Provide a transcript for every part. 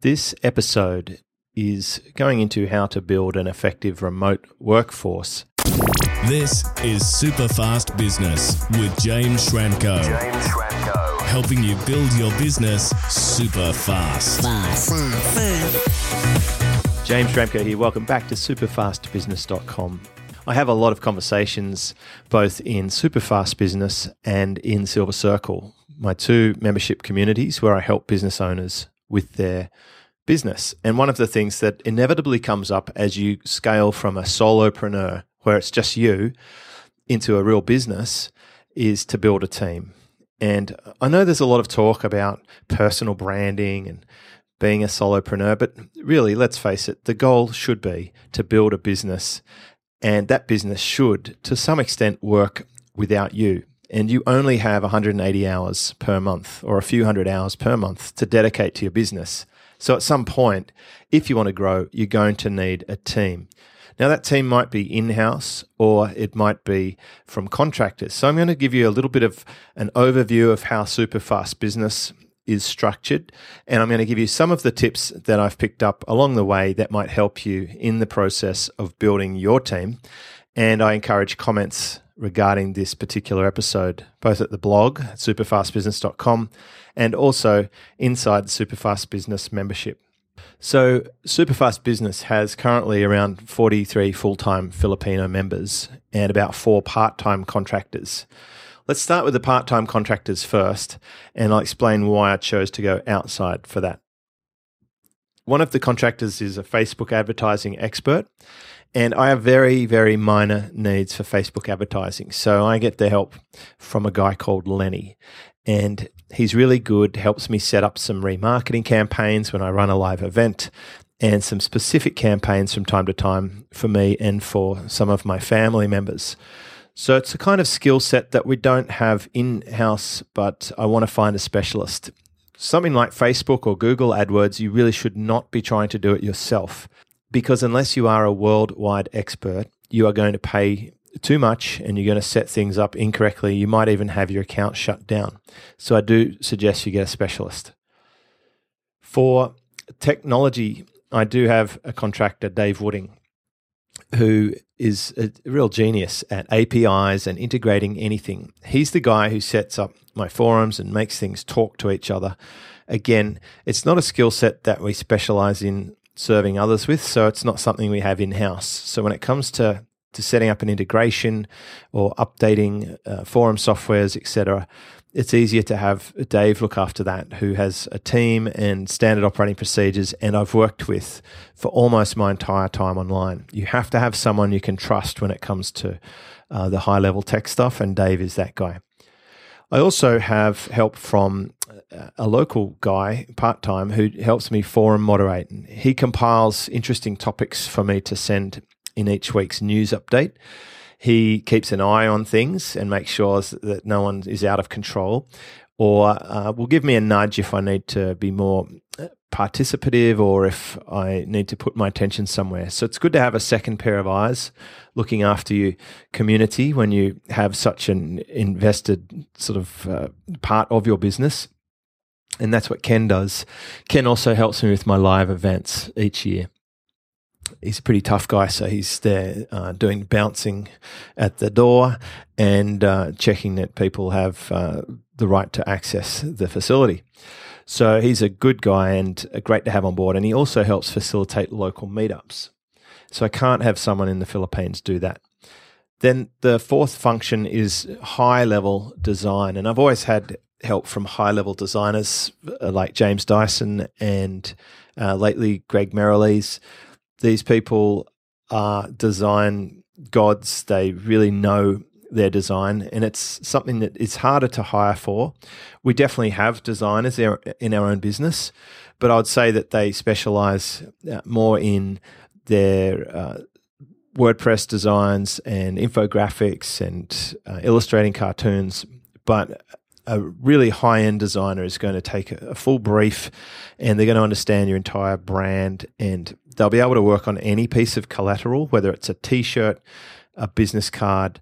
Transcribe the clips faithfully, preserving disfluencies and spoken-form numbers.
This episode is going into how to build an effective remote workforce. This is Superfast Business with James Schramko. James Schramko. Helping you build your business super fast. Fast. James Schramko here. Welcome back to superfast business dot com. I have a lot of conversations both in Superfast Business and in Silver Circle, my two membership communities where I help business owners with their business. And one of the things that inevitably comes up as you scale from a solopreneur, where it's just you, into a real business, is to build a team. And I know there's a lot of talk about personal branding and being a solopreneur, but really, let's face it, the goal should be to build a business, and that business should, to some extent, work without you. And you only have one hundred eighty hours per month or a few hundred hours per month to dedicate to your business. So at some point, if you want to grow, you're going to need a team. Now, that team might be in-house or it might be from contractors. So I'm going to give you a little bit of an overview of how Superfast Business is structured, and I'm going to give you some of the tips that I've picked up along the way that might help you in the process of building your team. And I encourage comments regarding this particular episode, both at the blog, superfast business dot com, and also inside the Superfast Business membership. So Superfast Business has currently around forty-three full-time Filipino members and about four part-time contractors. Let's start with the part-time contractors first, and I'll explain why I chose to go outside for that. One of the contractors is a Facebook advertising expert, and I have very, very minor needs for Facebook advertising. So I get the help from a guy called Lenny, and he's really good, helps me set up some remarketing campaigns when I run a live event, and some specific campaigns from time to time for me and for some of my family members. So it's a kind of skill set that we don't have in-house, but I want to find a specialist. Something like Facebook or Google AdWords, you really should not be trying to do it yourself, because unless you are a worldwide expert, you are going to pay too much and you're going to set things up incorrectly. You might even have your account shut down. So I do suggest you get a specialist. For technology, I do have a contractor, Dave Wooding, who is a real genius at A P Is and integrating anything. He's the guy who sets up my forums and makes things talk to each other. Again, it's not a skill set that we specialize in serving others with, so it's not something we have in-house. So when it comes to, to setting up an integration or updating uh, forum softwares, et cetera, it's easier to have Dave look after that, who has a team and standard operating procedures, and I've worked with for almost my entire time online. You have to have someone you can trust when it comes to uh, the high-level tech stuff, and Dave is that guy. I also have help from a local guy, part-time, who helps me forum moderate. He compiles interesting topics for me to send in each week's news update. He keeps an eye on things and makes sure that no one is out of control, or uh, will give me a nudge if I need to be more participative or if I need to put my attention somewhere. So it's good to have a second pair of eyes looking after your community when you have such an invested sort of uh, part of your business. And that's what Ken does. Ken also helps me with my live events each year. He's a pretty tough guy, so he's there uh, doing bouncing at the door and uh, checking that people have uh, the right to access the facility. So he's a good guy and great to have on board, and he also helps facilitate local meetups. So I can't have someone in the Philippines do that. Then the fourth function is high-level design, and I've always had help from high-level designers like James Dyson and uh, lately Greg Merrilees. These people are design gods. They really know their design, and it's something that is harder to hire for. We definitely have designers in our own business, but I would say that they specialize more in their uh, WordPress designs and infographics and uh, illustrating cartoons, but a really high-end designer is going to take a, a full brief, and they're going to understand your entire brand, and they'll be able to work on any piece of collateral, whether it's a T-shirt, a business card,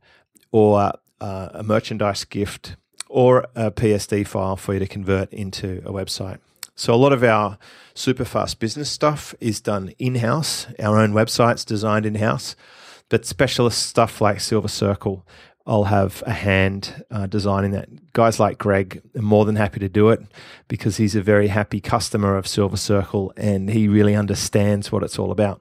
or uh, a merchandise gift, or a P S D file for you to convert into a website. So a lot of our Superfast Business stuff is done in-house. Our own website's designed in-house. But specialist stuff like Silver Circle, I'll have a hand uh, designing that. Guys like Greg are more than happy to do it because he's a very happy customer of Silver Circle and he really understands what it's all about.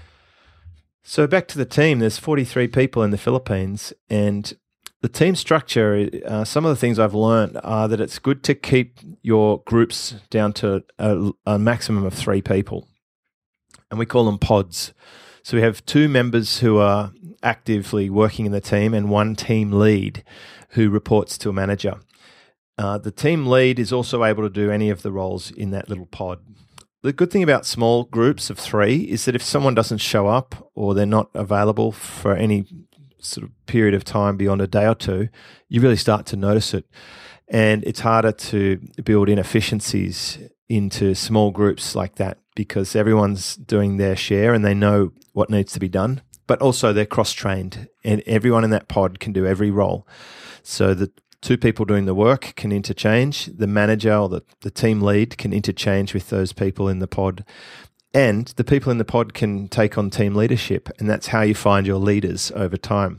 So back to the team, there's forty-three people in the Philippines, and the team structure, uh, some of the things I've learned are that it's good to keep your groups down to a, a maximum of three people, and we call them pods. So we have two members who are actively working in the team and one team lead who reports to a manager. Uh, the team lead is also able to do any of the roles in that little pod. The good thing about small groups of three is that if someone doesn't show up or they're not available for any sort of period of time beyond a day or two, you really start to notice it. And it's harder to build inefficiencies into small groups like that because everyone's doing their share and they know what needs to be done, but also they're cross-trained and everyone in that pod can do every role. So the two people doing the work can interchange. The manager or the, the team lead can interchange with those people in the pod. And the people in the pod can take on team leadership, and that's how you find your leaders over time.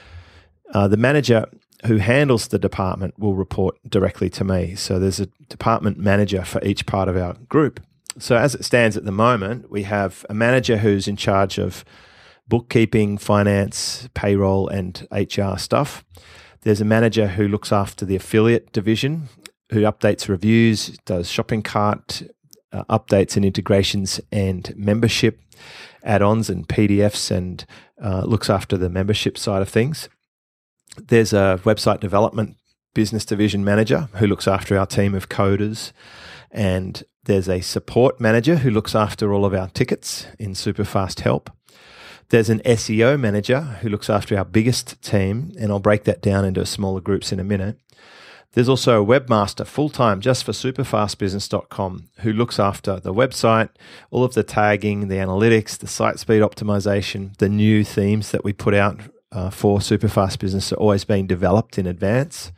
Uh, the manager who handles the department will report directly to me. So there's a department manager for each part of our group. So as it stands at the moment, we have a manager who's in charge of bookkeeping, finance, payroll, and H R stuff. There's a manager who looks after the affiliate division, who updates reviews, does shopping cart uh, updates and integrations and membership add-ons and P D Fs, and uh, looks after the membership side of things. There's a website development business division manager who looks after our team of coders, and there's a support manager who looks after all of our tickets in Superfast Help. There's an S E O manager who looks after our biggest team, and I'll break that down into smaller groups in a minute. There's also a webmaster full-time just for superfast business dot com who looks after the website, all of the tagging, the analytics, the site speed optimization, the new themes that we put out uh, for Superfast Business are always being developed in advance,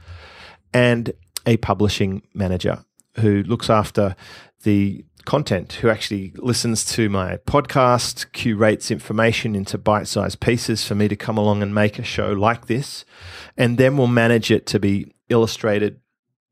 and a publishing manager who looks after the content, who actually listens to my podcast, curates information into bite-sized pieces for me to come along and make a show like this, and then we'll manage it to be illustrated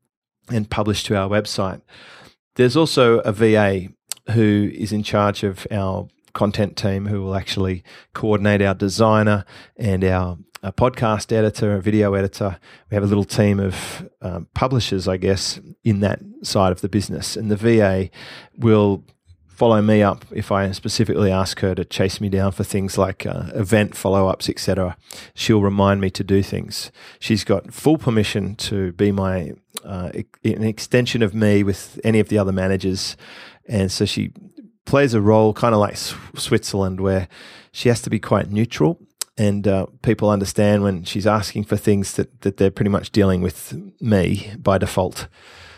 and published to our website. There's also a V A who is in charge of our content team, who will actually coordinate our designer and our a podcast editor, a video editor. We have a little team of um, publishers, I guess, in that side of the business. And the V A will follow me up if I specifically ask her to chase me down for things like uh, event follow-ups, et cetera. She'll remind me to do things. She's got full permission to be my uh, an extension of me with any of the other managers. And so she plays a role kind of like Switzerland, where she has to be quite neutral. And uh, people understand when she's asking for things that, that they're pretty much dealing with me by default.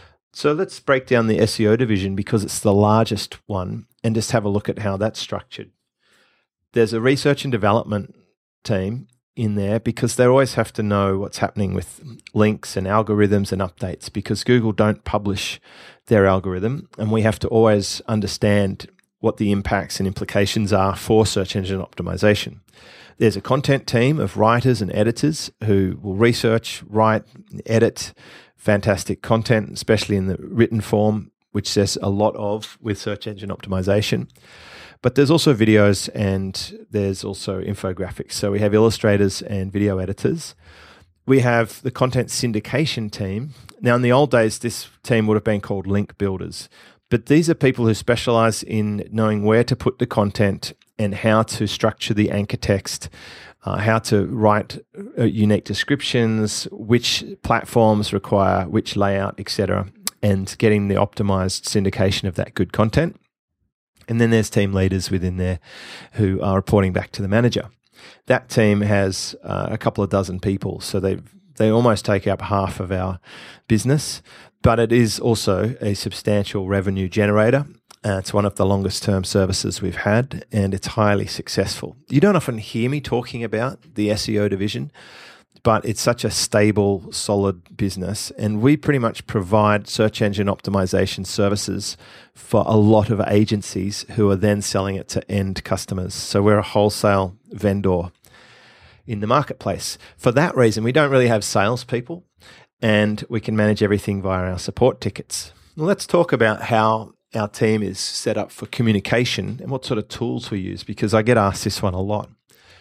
So let's break down the S E O division because it's the largest one and just have a look at how that's structured. There's a research and development team in there because they always have to know what's happening with links and algorithms and updates, because Google don't publish their algorithm, and we have to always understand what the impacts and implications are for search engine optimization. There's a content team of writers and editors who will research, write, edit fantastic content, especially in the written form, which there's a lot of with search engine optimization. But there's also videos and there's also infographics. So we have illustrators and video editors. We have the content syndication team. Now, in the old days, this team would have been called link builders. But these are people who specialize in knowing where to put the content and how to structure the anchor text, uh, how to write uh, unique descriptions, which platforms require which layout, et cetera, and getting the optimized syndication of that good content. And then there's team leaders within there who are reporting back to the manager. That team has uh, a couple of dozen people, so they they almost take up half of our business, but it is also a substantial revenue generator. Uh, it's one of the longest term services we've had, and it's highly successful. You don't often hear me talking about the S E O division but it's such a stable, solid business. And we pretty much provide search engine optimization services for a lot of agencies who are then selling it to end customers. So we're a wholesale vendor in the marketplace. For that reason, we don't really have salespeople, and we can manage everything via our support tickets. Now, let's talk about how our team is set up for communication and what sort of tools we use, because I get asked this one a lot.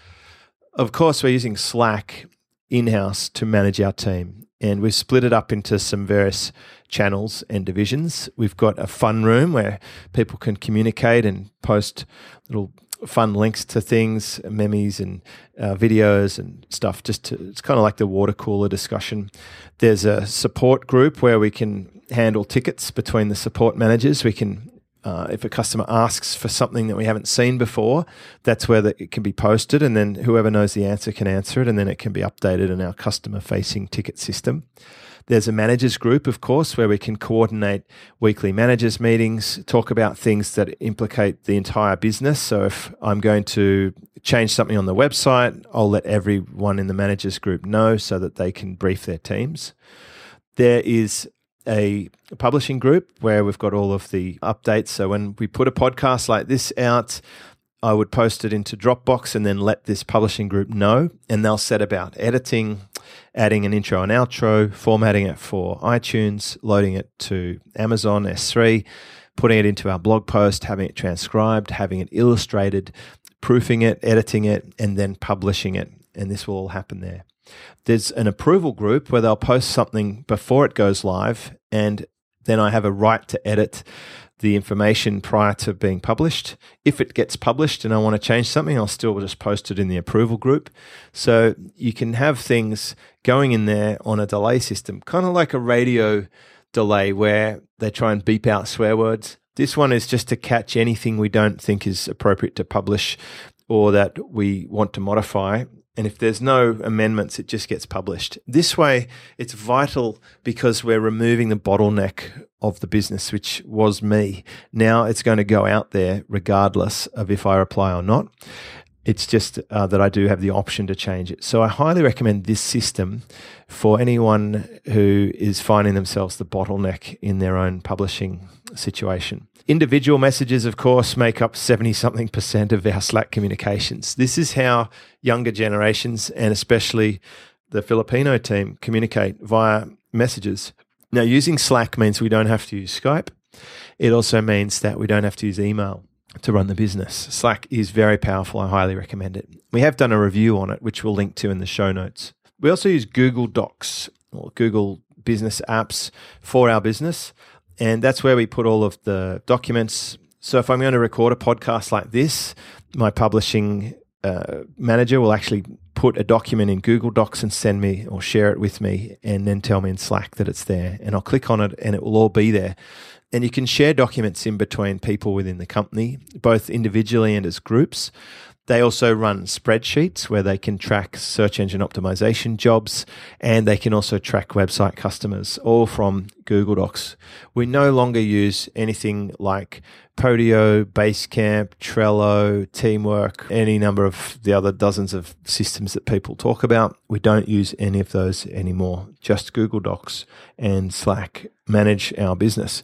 Of course, we're using Slack in-house to manage our team, and we've split it up into some various channels and divisions. We've got a fun room where people can communicate and post little fun links to things, memes and uh, videos and stuff. Just to, it's kind of like the water cooler discussion. There's a support group where we can handle tickets between the support managers. We can, uh, if a customer asks for something that we haven't seen before, that's where the, it can be posted, and then whoever knows the answer can answer it, and then it can be updated in our customer-facing ticket system. There's a managers group, of course, where we can coordinate weekly managers meetings, talk about things that implicate the entire business. So if I'm going to change something on the website, I'll let everyone in the managers group know so that they can brief their teams. There is a publishing group where we've got all of the updates. So when we put a podcast like this out, I would post it into Dropbox and then let this publishing group know, and they'll set about editing, adding an intro and outro, formatting it for iTunes, loading it to Amazon S three, putting it into our blog post, having it transcribed, having it illustrated, proofing it, editing it, and then publishing it. And this will all happen there. There's an approval group where they'll post something before it goes live, and then I have a right to edit the information prior to being published. If it gets published and I want to change something, I'll still just post it in the approval group. So you can have things going in there on a delay system, kind of like a radio delay where they try and beep out swear words. This one is just to catch anything we don't think is appropriate to publish or that we want to modify. And if there's no amendments, it just gets published. This way, it's vital because we're removing the bottleneck of the business, which was me. Now it's going to go out there regardless of if I reply or not. It's just uh, that I do have the option to change it. So I highly recommend this system for anyone who is finding themselves the bottleneck in their own publishing situation. Individual messages, of course, make up seventy-something percent of our Slack communications. This is how younger generations, and especially the Filipino team, communicate via messages. Now, using Slack means we don't have to use Skype. It also means that we don't have to use email to run the business. Slack is very powerful. I highly recommend it. We have done a review on it, which we'll link to in the show notes. We also use Google Docs or Google Business Apps for our business. And that's where we put all of the documents. So if I'm going to record a podcast like this, my publishing uh, manager will actually put a document in Google Docs and send me or share it with me and then tell me in Slack that it's there. And I'll click on it and it will all be there. And you can share documents in between people within the company, both individually and as groups. They also run spreadsheets where they can track search engine optimization jobs, and they can also track website customers, all from Google Docs. We no longer use anything like Podio, Basecamp, Trello, Teamwork, any number of the other dozens of systems that people talk about. We don't use any of those anymore. Just Google Docs and Slack manage our business.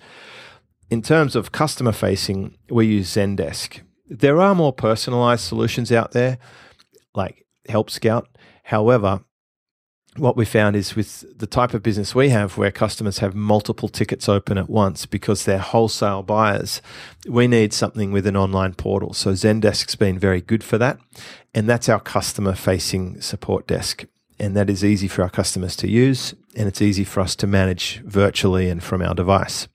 In terms of customer facing, we use Zendesk. There are more personalized solutions out there, like Help Scout. However, what we found is with the type of business we have, where customers have multiple tickets open at once because they're wholesale buyers, we need something with an online portal. So Zendesk's been very good for that. And that's our customer-facing support desk. And that is easy for our customers to use, and it's easy for us to manage virtually and from our device.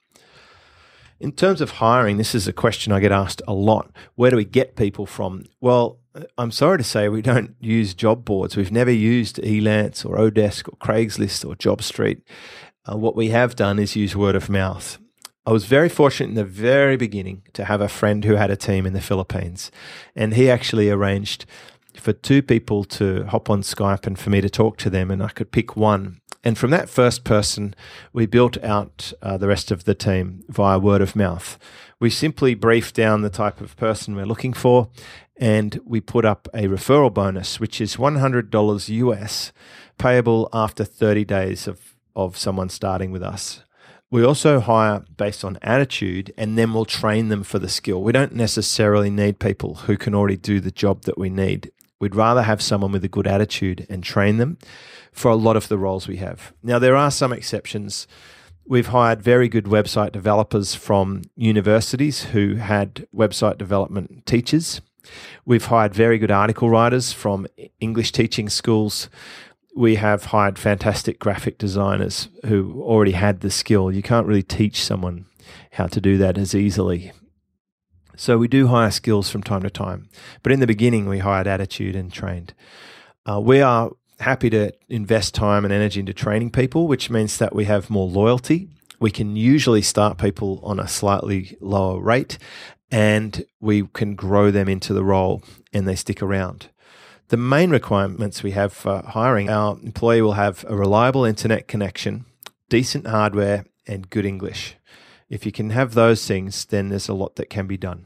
In terms of hiring, this is a question I get asked a lot. Where do we get people from? Well, I'm sorry to say we don't use job boards. We've never used Elance or Odesk or Craigslist or JobStreet. Uh, what we have done is use word of mouth. I was very fortunate in the very beginning to have a friend who had a team in the Philippines, and he actually arranged for two people to hop on Skype and for me to talk to them, and I could pick one. And from that first person, we built out uh, the rest of the team via word of mouth. We simply briefed down the type of person we're looking for, and we put up a referral bonus, which is one hundred dollars U S, payable after thirty days of, of someone starting with us. We also hire based on attitude, and then we'll train them for the skill. We don't necessarily need people who can already do the job that we need. We'd rather have someone with a good attitude and train them for a lot of the roles we have. Now, there are some exceptions. We've hired very good website developers from universities who had website development teachers. We've hired very good article writers from English teaching schools. We have hired fantastic graphic designers who already had the skill. You can't really teach someone how to do that as easily. So we do hire skills from time to time. But in the beginning, we hired attitude and trained. Uh, we are happy to invest time and energy into training people, which means that we have more loyalty. We can usually start people on a slightly lower rate, and we can grow them into the role and they stick around. The main requirements we have for hiring, our employee will have a reliable internet connection, decent hardware, and good English. If you can have those things, then there's a lot that can be done.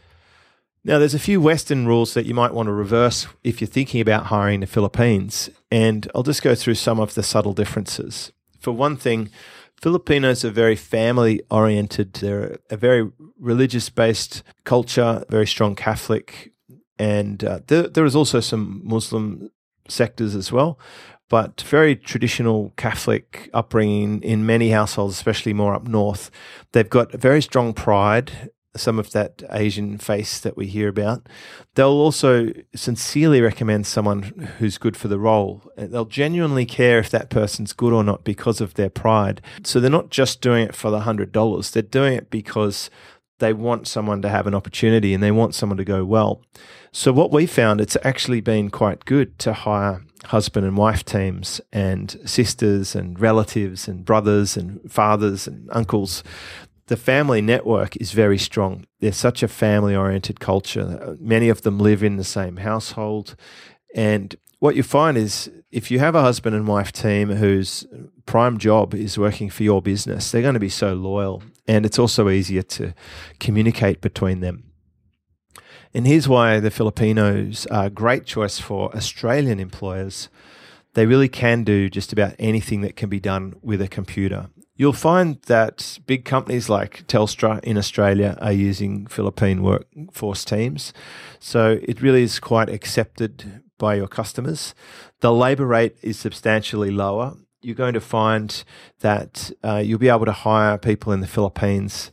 Now, there's a few Western rules that you might want to reverse if you're thinking about hiring in the Philippines, and I'll just go through some of the subtle differences. For one thing, Filipinos are very family-oriented. They're a very religious-based culture, very strong Catholic, and uh, there, there is also some Muslim sectors as well, but very traditional Catholic upbringing in many households, especially more up north. They've got very strong pride, some of that Asian face that we hear about. They'll also sincerely recommend someone who's good for the role. They'll genuinely care if that person's good or not because of their pride. So they're not just doing it for the one hundred dollars. They're doing it because they want someone to have an opportunity and they want someone to go well. So what we found, it's actually been quite good to hire husband and wife teams and sisters and relatives and brothers and fathers and uncles. The family network is very strong. They're such a family-oriented culture. Many of them live in the same household. And what you find is if you have a husband and wife team whose prime job is working for your business, they're going to be so loyal. And it's also easier to communicate between them. And here's why the Filipinos are a great choice for Australian employers. They really can do just about anything that can be done with a computer. You'll find that big companies like Telstra in Australia are using Philippine workforce teams. So it really is quite accepted by your customers. The labour rate is substantially lower. You're going to find that uh, you'll be able to hire people in the Philippines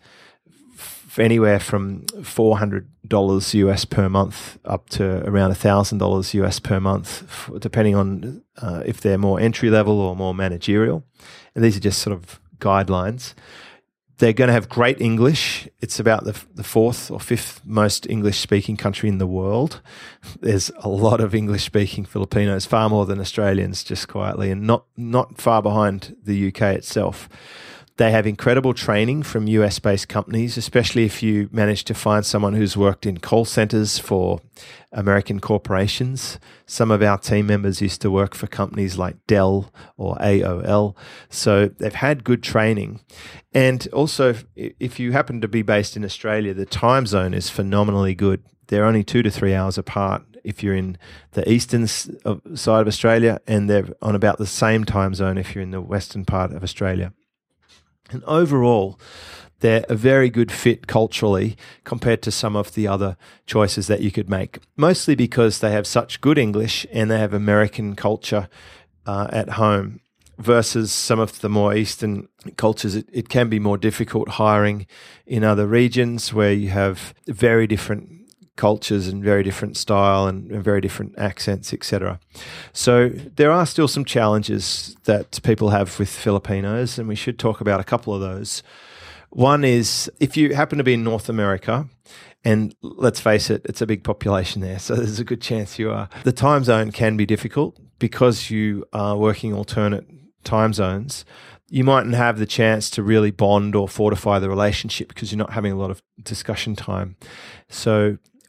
f- anywhere from four hundred dollars U S per month up to around one thousand dollars U S per month, f- depending on uh, if they're more entry level or more managerial. And these are just sort of guidelines. They're going to have great English. It's about the, the fourth or fifth most English-speaking country in the world. There's a lot of English-speaking Filipinos, far more than Australians, just quietly, and not, not far behind the U K itself. They have incredible training from U S-based companies, especially if you manage to find someone who's worked in call centers for American corporations. Some of our team members used to work for companies like Dell or A O L. So they've had good training. And also, if you happen to be based in Australia, the time zone is phenomenally good. They're only two to three hours apart if you're in the eastern side of Australia, and they're on about the same time zone if you're in the western part of Australia. And overall, they're a very good fit culturally compared to some of the other choices that you could make, mostly because they have such good English and they have American culture uh, at home versus some of the more Eastern cultures. It, it can be more difficult hiring in other regions where you have very different cultures and very different style and, and very different accents, et cetera. So there are still some challenges that people have with Filipinos, and we should talk about a couple of those. One is if you happen to be in North America, and let's face it, it's a big population there, so there's a good chance you are. The time zone can be difficult because you are working alternate time zones. You mightn't have the chance to really bond or fortify the relationship because you're not having a lot of discussion time. So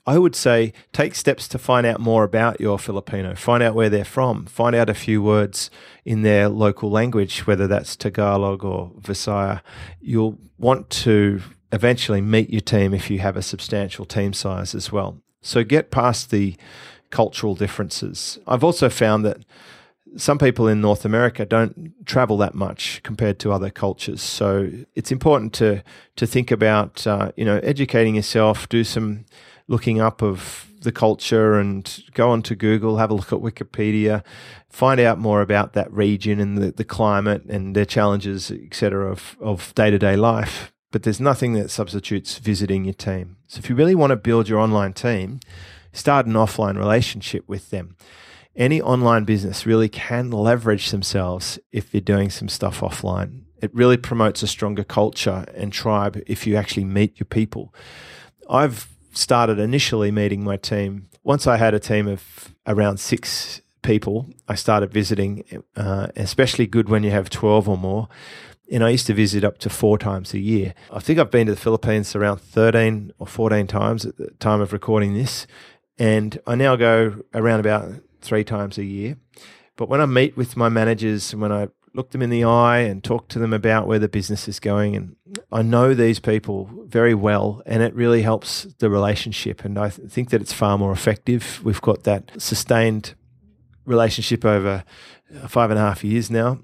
I would say take steps to find out more about your Filipino, find out where they're from, find out a few words in their local language, whether that's Tagalog or Visaya. You'll want to eventually meet your team if you have a substantial team size as well. So get past the cultural differences. I've also found that some people in North America don't travel that much compared to other cultures. So it's important to to think about, uh, you know, educating yourself, do some looking up of the culture and go onto Google, have a look at Wikipedia, find out more about that region and the, the climate and their challenges, et cetera, of, of day-to-day life. But there's nothing that substitutes visiting your team. So if you really want to build your online team, start an offline relationship with them. Any online business really can leverage themselves if they're doing some stuff offline. It really promotes a stronger culture and tribe if you actually meet your people. I've started initially meeting my team. Once I had a team of around six people, I started visiting, uh, especially good when you have twelve or more. And I used to visit up to four times a year. I think I've been to the Philippines around thirteen or fourteen times at the time of recording this. And I now go around about three times a year. But when I meet with my managers and when I look them in the eye and talk to them about where the business is going, and I know these people very well, and it really helps the relationship. And I th- think that it's far more effective. We've got that sustained relationship over five and a half years now.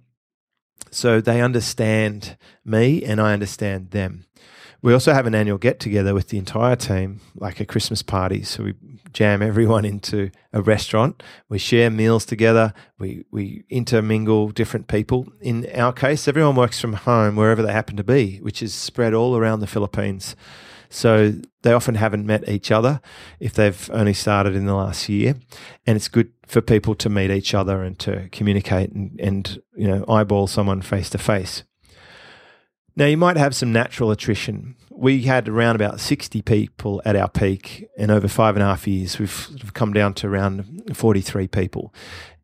So they understand me and I understand them. We also have an annual get-together with the entire team, like a Christmas party. So we jam everyone into a restaurant. We share meals together. We we intermingle different people. In our case, everyone works from home wherever they happen to be, which is spread all around the Philippines. So they often haven't met each other if they've only started in the last year. And it's good for people to meet each other and to communicate and, and you know, eyeball someone face to face. Now, you might have some natural attrition. We had around about sixty people at our peak, and over five and a half years, we've come down to around forty-three people.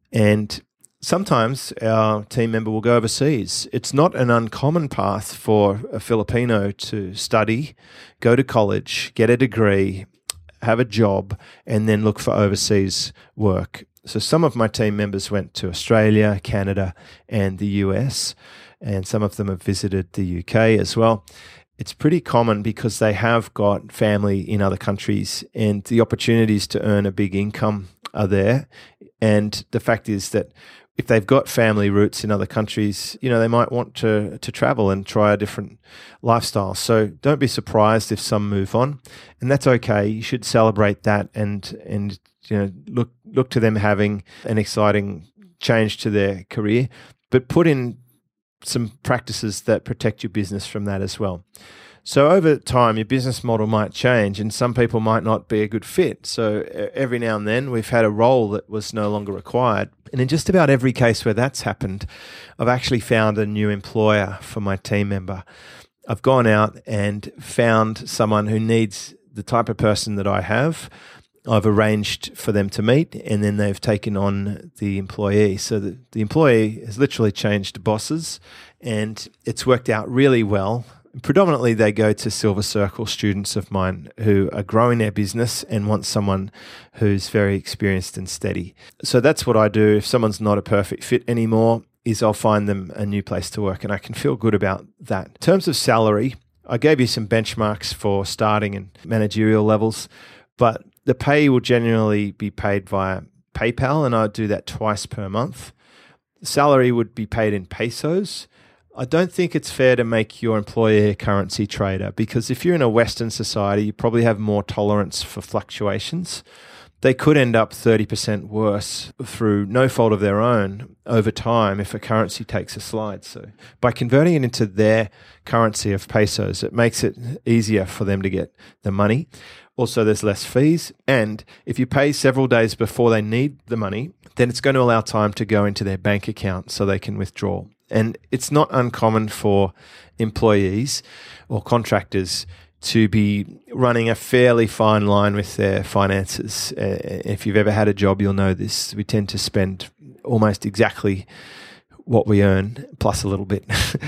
And sometimes our team member will go overseas. It's not an uncommon path for a Filipino to study, go to college, get a degree, have a job, and then look for overseas work. So some of my team members went to Australia, Canada, and the U S, and some of them have visited the U K as well. It's pretty common because they have got family in other countries and the opportunities to earn a big income are there. And the fact is that if they've got family roots in other countries, you know, they might want to to travel and try a different lifestyle. So don't be surprised if some move on, and that's okay. You should celebrate that and and you know look look to them having an exciting change to their career, but put in some practices that protect your business from that as well. So over time, your business model might change and some people might not be a good fit. So every now and then we've had a role that was no longer required. And in just about every case where that's happened, I've actually found a new employer for my team member. I've gone out and found someone who needs the type of person that I have. I've arranged for them to meet, and then they've taken on the employee. So the, the employee has literally changed bosses, and it's worked out really well. Predominantly, they go to Silver Circle students of mine who are growing their business and want someone who's very experienced and steady. So that's what I do. If someone's not a perfect fit anymore, is I'll find them a new place to work, and I can feel good about that. In terms of salary, I gave you some benchmarks for starting and managerial levels, but the pay will generally be paid via PayPal, and I do that twice per month. The salary would be paid in pesos. I don't think it's fair to make your employer a currency trader, because if you're in a Western society, you probably have more tolerance for fluctuations. They could end up thirty percent worse through no fault of their own over time if a currency takes a slide. So by converting it into their currency of pesos, it makes it easier for them to get the money. Also, there's less fees. And if you pay several days before they need the money, then it's going to allow time to go into their bank account so they can withdraw. And it's not uncommon for employees or contractors to be running a fairly fine line with their finances. Uh, if you've ever had a job, you'll know this. We tend to spend almost exactly what we earn, plus a little bit.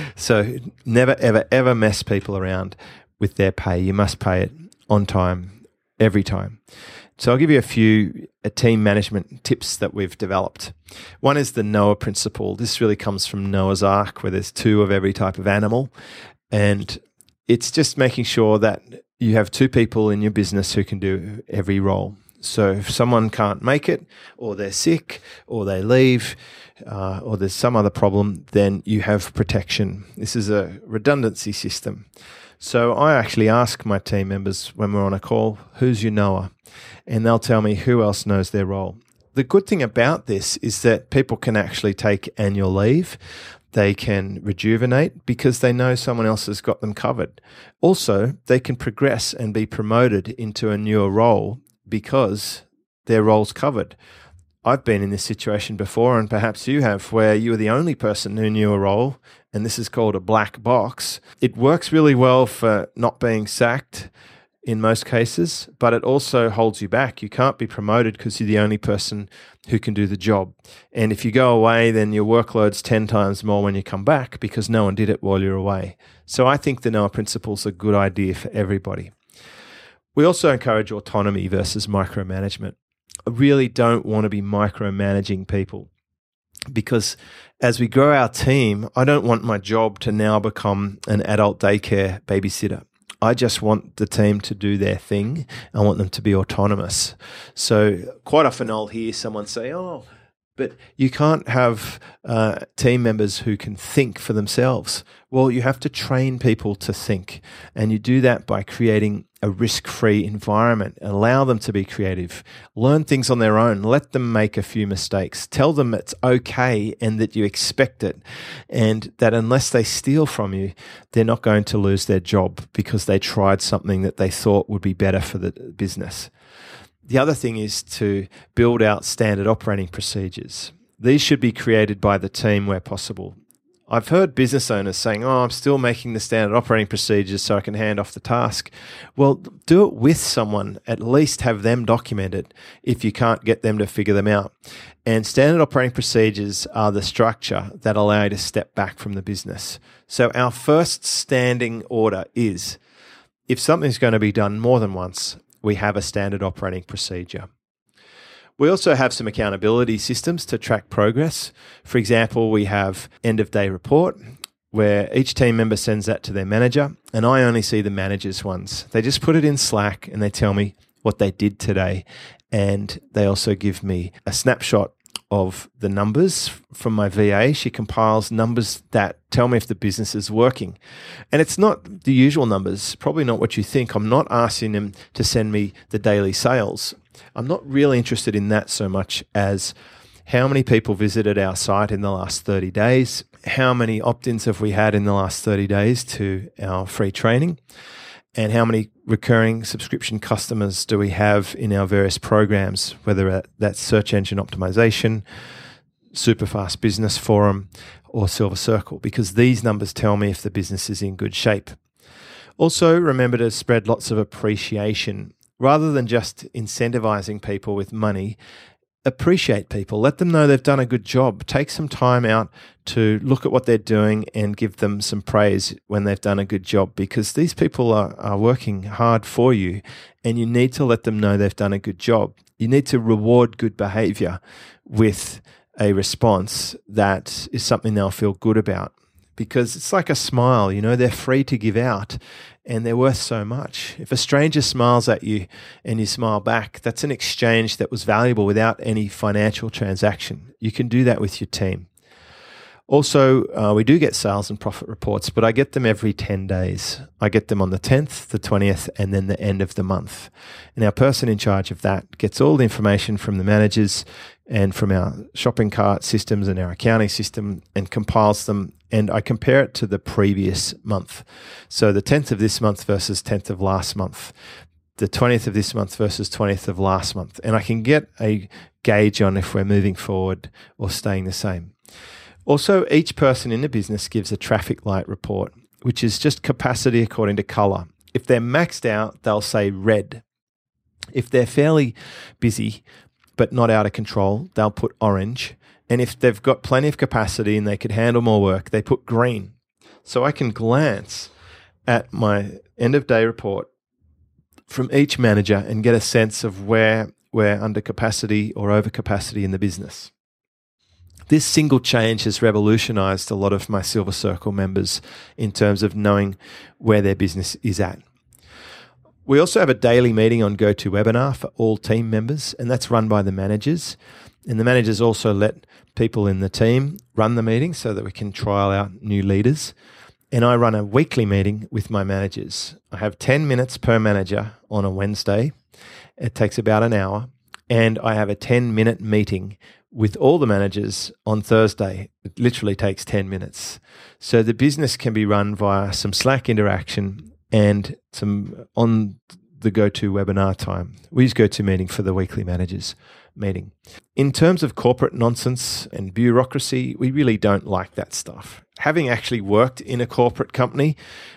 So never, ever, ever mess people around with their pay. You must pay it on time, every time. So I'll give you a few uh, team management tips that we've developed. One is the Noah principle. This really comes from Noah's Ark, where there's two of every type of animal. And it's just making sure that you have two people in your business who can do every role. So if someone can't make it, or they're sick, or they leave, uh, or there's some other problem, then you have protection. This is a redundancy system. So I actually ask my team members when we're on a call, who's your Noah? And they'll tell me who else knows their role. The good thing about this is that people can actually take annual leave. They can rejuvenate because they know someone else has got them covered. Also, they can progress and be promoted into a newer role because their role's covered. I've been in this situation before, and perhaps you have, where you were the only person who knew a role, and this is called a black box. It works really well for not being sacked in most cases, but it also holds you back. You can't be promoted because you're the only person who can do the job. And if you go away, then your workload's ten times more when you come back because no one did it while you're away. So I think the Noah principle is a good idea for everybody. We also encourage autonomy versus micromanagement. I really don't want to be micromanaging people because as we grow our team, I don't want my job to now become an adult daycare babysitter. I just want the team to do their thing. I want them to be autonomous. So quite often I'll hear someone say, oh, but you can't have uh, team members who can think for themselves. Well, you have to train people to think. And you do that by creating a risk-free environment. Allow them to be creative. Learn things on their own. Let them make a few mistakes. Tell them it's okay and that you expect it. And that unless they steal from you, they're not going to lose their job because they tried something that they thought would be better for the business. The other thing is to build out standard operating procedures. These should be created by the team where possible. I've heard business owners saying, oh, I'm still making the standard operating procedures so I can hand off the task. Well, do it with someone. At least have them document it if you can't get them to figure them out. And standard operating procedures are the structure that allow you to step back from the business. So our first standing order is, if something's going to be done more than once, we have a standard operating procedure. We also have some accountability systems to track progress. For example, we have end of day report where each team member sends that to their manager, and I only see the manager's ones. They just put it in Slack and they tell me what they did today. And they also give me a snapshot of the numbers from my V A. She compiles numbers that tell me if the business is working. And it's not the usual numbers, probably not what you think. I'm not asking them to send me the daily sales. I'm not really interested in that so much as how many people visited our site in the last thirty days, how many opt-ins have we had in the last thirty days to our free training, and how many recurring subscription customers do we have in our various programs, whether that's search engine optimization, Superfast Business Forum, or Silver Circle, because these numbers tell me if the business is in good shape. Also, remember to spread lots of appreciation. Rather than just incentivizing people with money, appreciate people. Let them know they've done a good job. Take some time out to look at what they're doing and give them some praise when they've done a good job, because these people are, are working hard for you and you need to let them know they've done a good job. You need to reward good behavior with a response that is something they'll feel good about, because it's like a smile, you know, they're free to give out and they're worth so much. If a stranger smiles at you and you smile back, that's an exchange that was valuable without any financial transaction. You can do that with your team. Also, uh, we do get sales and profit reports, but I get them every ten days. I get them on the tenth, the twentieth, and then the end of the month. And our person in charge of that gets all the information from the managers and from our shopping cart systems and our accounting system and compiles them, and I compare it to the previous month. So the tenth of this month versus tenth of last month, the twentieth of this month versus twentieth of last month, and I can get a gauge on if we're moving forward or staying the same. Also, each person in the business gives a traffic light report, which is just capacity according to color. If they're maxed out, they'll say red. If they're fairly busy but not out of control, they'll put orange. And if they've got plenty of capacity and they could handle more work, they put green. So I can glance at my end of day report from each manager and get a sense of where we're under capacity or over capacity in the business. This single change has revolutionized a lot of my Silver Circle members in terms of knowing where their business is at. We also have a daily meeting on GoToWebinar for all team members, and that's run by the managers. And the managers also let people in the team run the meeting so that we can trial out new leaders. And I run a weekly meeting with my managers. I have ten minutes per manager on a Wednesday. It takes about an hour. And I have a ten-minute meeting with all the managers on Thursday. It literally takes ten minutes. So the business can be run via some Slack interaction and some on the GoToWebinar time. We use GoToMeeting for the weekly managers meeting. In terms of corporate nonsense and bureaucracy, we really don't like that stuff. Having actually worked in a corporate company,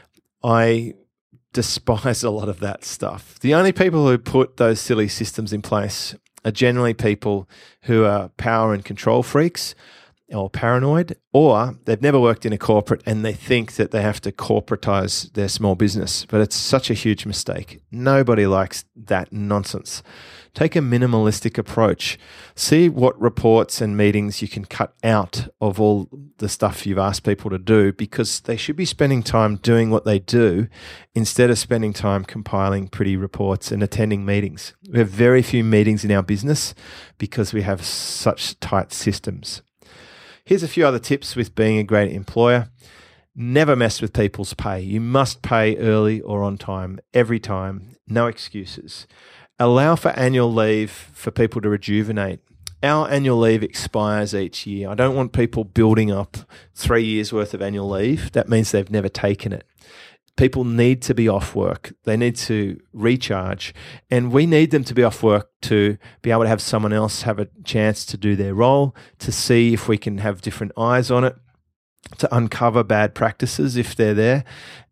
I despise a lot of that stuff. The only people who put those silly systems in place are generally people who are power and control freaks or paranoid, or they've never worked in a corporate and they think that they have to corporatize their small business. But it's such a huge mistake. Nobody likes that nonsense. Take a minimalistic approach. See what reports and meetings you can cut out of all the stuff you've asked people to do, because they should be spending time doing what they do instead of spending time compiling pretty reports and attending meetings. We have very few meetings in our business because we have such tight systems. Here's a few other tips with being a great employer. Never mess with people's pay. You must pay early or on time, every time. No excuses. Allow for annual leave for people to rejuvenate. Our annual leave expires each year. I don't want people building up three years' worth of annual leave. That means they've never taken it. People need to be off work. They need to recharge. And we need them to be off work to be able to have someone else have a chance to do their role, to see if we can have different eyes on it, to uncover bad practices if they're there,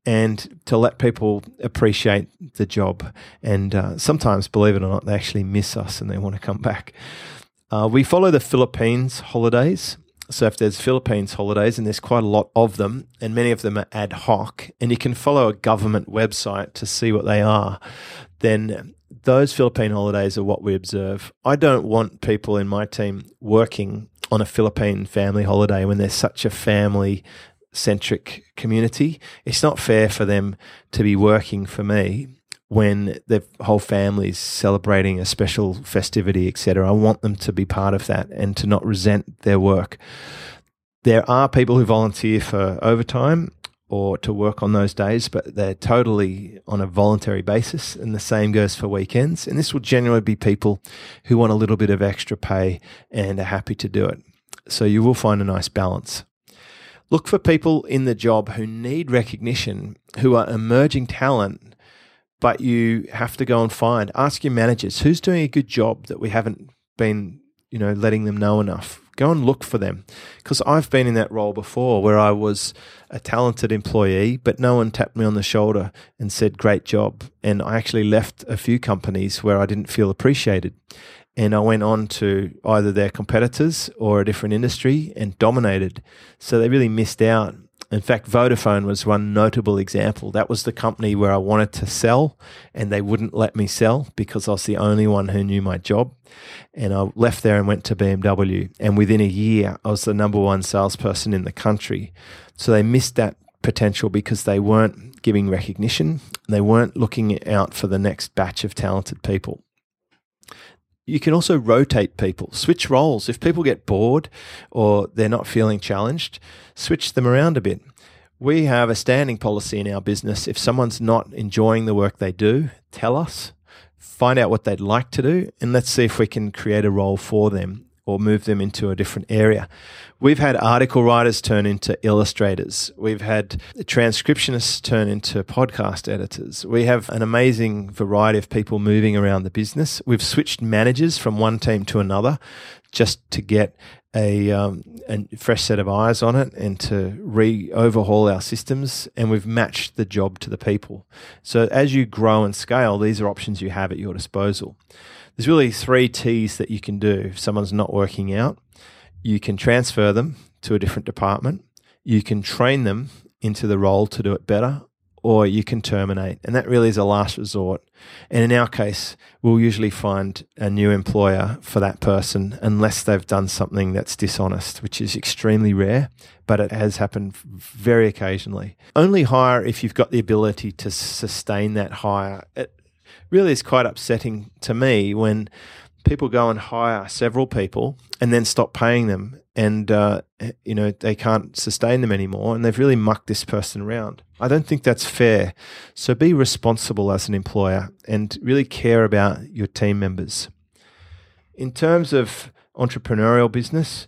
and to let people appreciate the job. And uh, sometimes, believe it or not, they actually miss us and they want to come back. Uh, we follow the Philippines holidays. So if there's Philippines holidays, and there's quite a lot of them, and many of them are ad hoc, and you can follow a government website to see what they are, then those Philippine holidays are what we observe. I don't want people in my team working on a Philippine family holiday when there's such a family-centric community. It's not fair for them to be working for me when the whole family's celebrating a special festivity, et cetera. I want them to be part of that and to not resent their work. There are people who volunteer for overtime or to work on those days, but they're totally on a voluntary basis, and the same goes for weekends. And this will generally be people who want a little bit of extra pay and are happy to do it. So you will find a nice balance. Look for people in the job who need recognition, who are emerging talent, but you have to go and find. Ask your managers, who's doing a good job that we haven't been, you know, letting them know enough? Go and look for them. Because I've been in that role before where I was a talented employee, but no one tapped me on the shoulder and said, great job. And I actually left a few companies where I didn't feel appreciated. And I went on to either their competitors or a different industry and dominated. So they really missed out. In fact, Vodafone was one notable example. That was the company where I wanted to sell, and they wouldn't let me sell because I was the only one who knew my job. And I left there and went to B M W. And within a year, I was the number one salesperson in the country. So they missed that potential because they weren't giving recognition. They weren't looking out for the next batch of talented people. You can also rotate people, switch roles. If people get bored or they're not feeling challenged, switch them around a bit. We have a standing policy in our business. If someone's not enjoying the work they do, tell us, find out what they'd like to do, and let's see if we can create a role for them or move them into a different area. We've had article writers turn into illustrators. We've had transcriptionists turn into podcast editors. We have an amazing variety of people moving around the business. We've switched managers from one team to another just to get a, um, a fresh set of eyes on it and to re-overhaul our systems, and we've matched the job to the people. So as you grow and scale, these are options you have at your disposal. There's really three T's that you can do. If someone's not working out, you can transfer them to a different department, you can train them into the role to do it better, or you can terminate. And that really is a last resort. And in our case, we'll usually find a new employer for that person unless they've done something that's dishonest, which is extremely rare, but it has happened very occasionally. Only hire if you've got the ability to sustain that hire. It really is quite upsetting to me when people go and hire several people and then stop paying them, and uh, you know they can't sustain them anymore, and they've really mucked this person around. I don't think that's fair. So be responsible as an employer and really care about your team members. In terms of entrepreneurial business,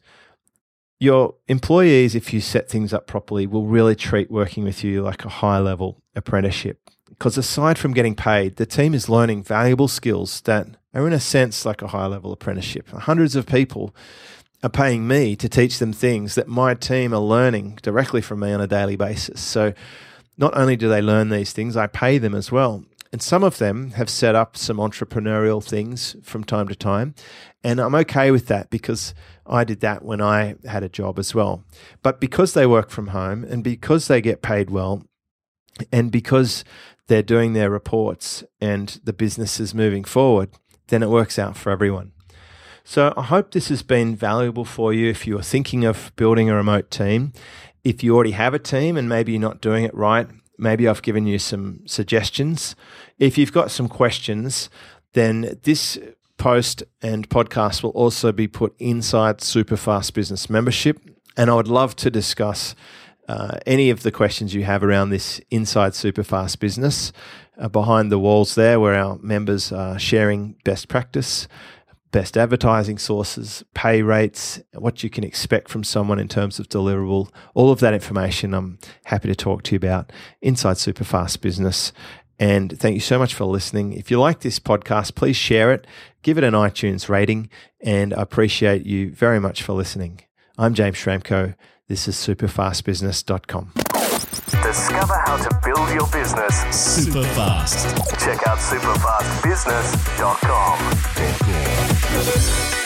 your employees, if you set things up properly, will really treat working with you like a high-level apprenticeship. Because aside from getting paid, the team is learning valuable skills that are in a sense like a high-level apprenticeship. Hundreds of people are paying me to teach them things that my team are learning directly from me on a daily basis. So not only do they learn these things, I pay them as well. And some of them have set up some entrepreneurial things from time to time. And I'm okay with that because I did that when I had a job as well. But because they work from home and because they get paid well and because they're doing their reports and the business is moving forward, then it works out for everyone. So I hope this has been valuable for you if you're thinking of building a remote team. If you already have a team and maybe you're not doing it right, maybe I've given you some suggestions. If you've got some questions, then this post and podcast will also be put inside Superfast Business membership, and I would love to discuss uh, any of the questions you have around this inside Superfast Business uh, behind the walls there, where our members are sharing best practice, best advertising sources, pay rates, what you can expect from someone in terms of deliverable. All of that information I'm happy to talk to you about inside Superfast Business. And thank you so much for listening. If you like this podcast, please share it, give it an iTunes rating, and I appreciate you very much for listening. I'm James Schramko. This is superfast business dot com. Discover how to build your business super fast. Check out superfast business dot com.